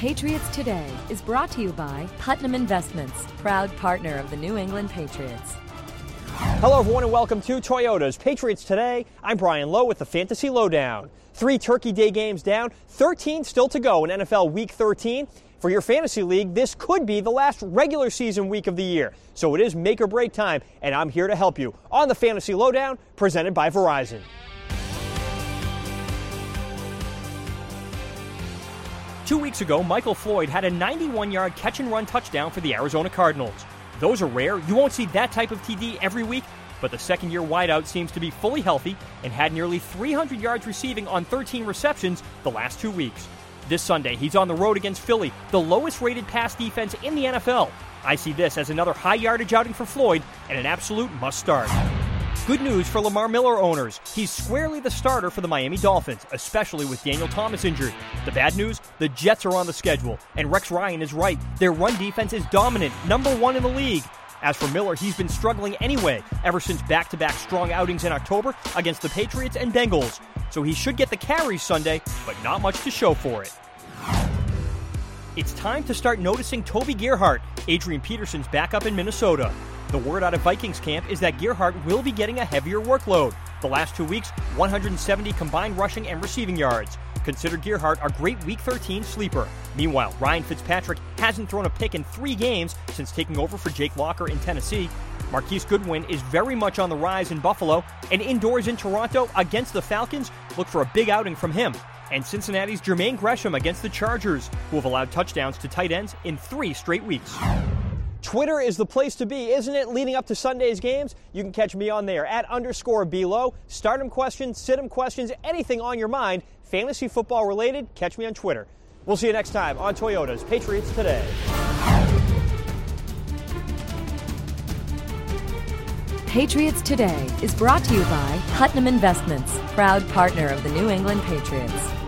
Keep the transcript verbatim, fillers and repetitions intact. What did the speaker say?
Patriots Today is brought to you by Putnam Investments, proud partner of the New England Patriots. Hello, everyone, and welcome to Toyota's Patriots Today. I'm Brian Lowe with the Fantasy Lowdown. Three Turkey Day games down, thirteen still to go in N F L Week thirteen. For your fantasy league, this could be the last regular season week of the year. So it is make or break time, and I'm here to help you on the Fantasy Lowdown, presented by Verizon. Two weeks ago, Michael Floyd had a ninety-one-yard catch-and-run touchdown for the Arizona Cardinals. Those are rare. You won't see that type of T D every week, but the second-year wideout seems to be fully healthy and had nearly three hundred yards receiving on thirteen receptions the last two weeks. This Sunday, he's on the road against Philly, the lowest-rated pass defense in the N F L. I see this as another high-yardage outing for Floyd and an absolute must-start. Good news for Lamar Miller owners. He's squarely the starter for the Miami Dolphins, especially with Daniel Thomas injured. The bad news? The Jets are on the schedule, and Rex Ryan is right. Their run defense is dominant, number one in the league. As for Miller, he's been struggling anyway, ever since back-to-back strong outings in October against the Patriots and Bengals. So he should get the carries Sunday, but not much to show for it. It's time to start noticing Toby Gerhart. Adrian Peterson's back up in Minnesota. The word out of Vikings camp is that Gerhart will be getting a heavier workload. The last two weeks, one hundred seventy combined rushing and receiving yards. Consider Gerhart a great Week thirteen sleeper. Meanwhile, Ryan Fitzpatrick hasn't thrown a pick in three games since taking over for Jake Locker in Tennessee. Marquise Goodwin is very much on the rise in Buffalo, and indoors in Toronto against the Falcons, look for a big outing from him. And Cincinnati's Jermaine Gresham against the Chargers, who have allowed touchdowns to tight ends in three straight weeks. Twitter is the place to be, isn't it? Leading up to Sunday's games, you can catch me on there at underscore below. Stardom questions, sit-em questions, anything on your mind, fantasy football related, catch me on Twitter. We'll see you next time on Toyota's Patriots Today. Patriots Today is brought to you by Putnam Investments, proud partner of the New England Patriots.